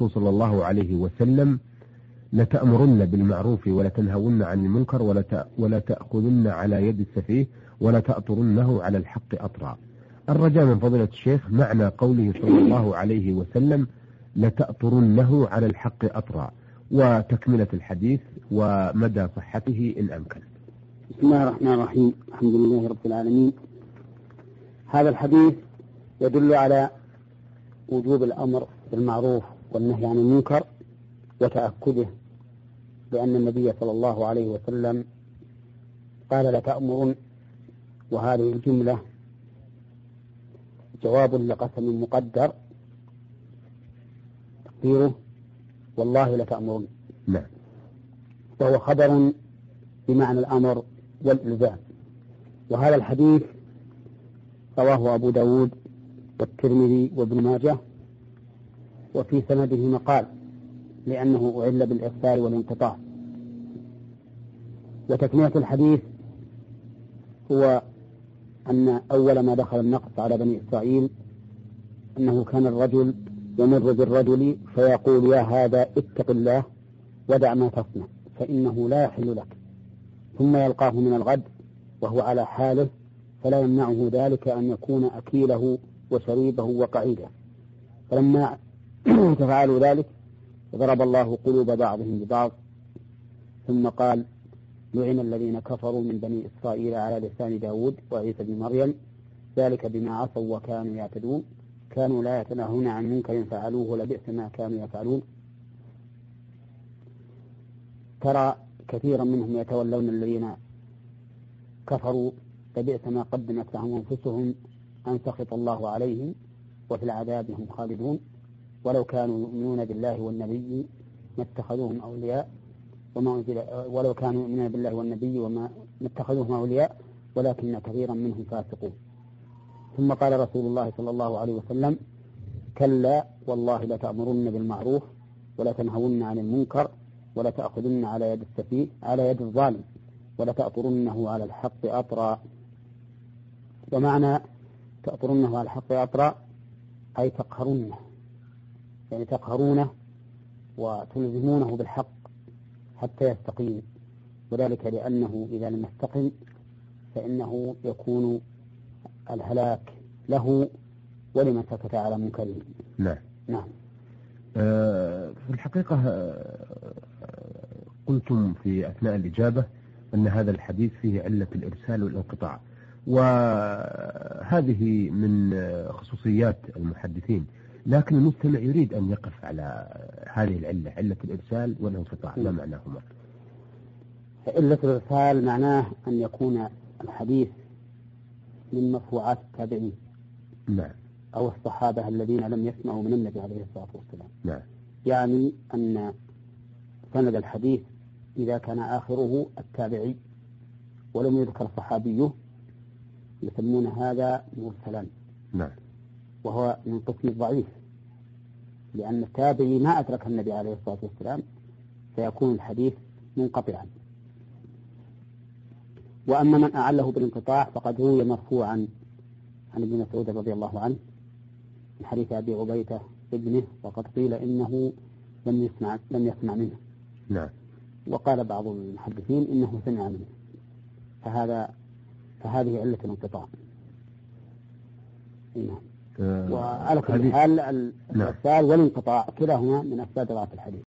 الرسول صلى الله عليه وسلم: لتأمرن بالمعروف ولتنهون عن المنكر ولا تأخذن على يد السفيه ولا تأطرنه على الحق أطرا. الرجاء من فضيلة الشيخ معنى قوله صلى الله عليه وسلم: لتأطرنه على الحق أطرا، وتكملة الحديث ومدى صحته إن أمكن. بسم الله الرحمن الرحيم. الحمد لله رب العالمين. هذا الحديث يدل على وجوب الأمر بالمعروف والنهي عن المنكر وتأكده، لأن النبي صلى الله عليه وسلم قال: لتأمرن، وهذه الجملة جواب لقسم مقدر تقديره: والله لتأمرن. نعم. وهو خبر بمعنى الأمر والإلزام. وهذا الحديث رواه أبو داود والترمذي وابن ماجه، وفي سنده مقال لأنه أعل بالإرسال والانقطاع. وتكملة الحديث هو أن أول ما دخل النقص على بني إسرائيل أنه كان الرجل يمر بالرجل فيقول: يا هذا اتق الله ودع ما تصنع فإنه لا يحل لك، ثم يلقاه من الغد وهو على حاله، فلا يمنعه ذلك أن يكون أكيله وشريبه وقعيده. فلما تفعلوا ذلك ضرب الله قلوب بعضهم ببعض، ثم قال: لعن الذين كفروا من بني إسرائيل على لسان داود وعيسى بن مريم ذلك بما عصوا وكانوا يعتدون كانوا لا يتناهون عن منكر فعلوه لبئس ما كانوا يفعلون. ترى كثيرا منهم يتولون الذين كفروا لبئس ما قدمت لهم أنفسهم أن سخط الله عليهم وفي العذاب هم خالدون، ولو كانوا يؤمنون بالله والنبي ما اتخذوهم أولياء ولو كانوا يؤمنون بالله والنبي وما اتخذوهم أولياء ولكن كثيرا منهم فاسقون. ثم قال رسول الله صلى الله عليه وسلم: كلا والله لتأمرن بالمعروف ولا تنهون عن المنكر ولا تأخذن على يد السفيه على يد الظالم ولا تأطرنه على الحق أطرا. ومعنى تأطرنه على الحق أطرا أي تقهرونه، يعني تقهرونه وتلزمونه بالحق حتى يستقيم، وذلك لأنه إذا لم يستقم فإنه يكون الهلاك له ولمن سكت على منكره. نعم. نعم. في الحقيقة قلتم في أثناء الإجابة أن هذا الحديث فيه علة الإرسال والانقطاع، وهذه من خصوصيات المحدثين، لكن المستمع يريد أن يقف على هذه العلة، علة الإرسال والانقطاع، ما معناهما؟ علة الإرسال معناه أن يكون الحديث من مرفوعات التابعين. نعم. أو الصحابة الذين لم يسمعوا من النبي عليه الصلاة والسلام. نعم. يعني أن سند الحديث إذا كان آخره التابعي ولم يذكر صحابيه يسمون هذا مرسلا. نعم. وهو من قسم الضعيف، لأن التابعي ما أدرك النبي عليه الصلاة والسلام فيكون الحديث منقطعا. وأما من أعله بالانقطاع فقد روي مرفوعا عن ابن مسعود رضي الله عنه من حديث أبي عبيدة ابنه، وقد قيل إنه لم يسمع منه. نعم. وقال بعض المحدثين إنه سمع منه، فهذه علة الانقطاع. وعلى كل حال الإرسال والانقطاع كلاهما من أسباب ضعف الحديث.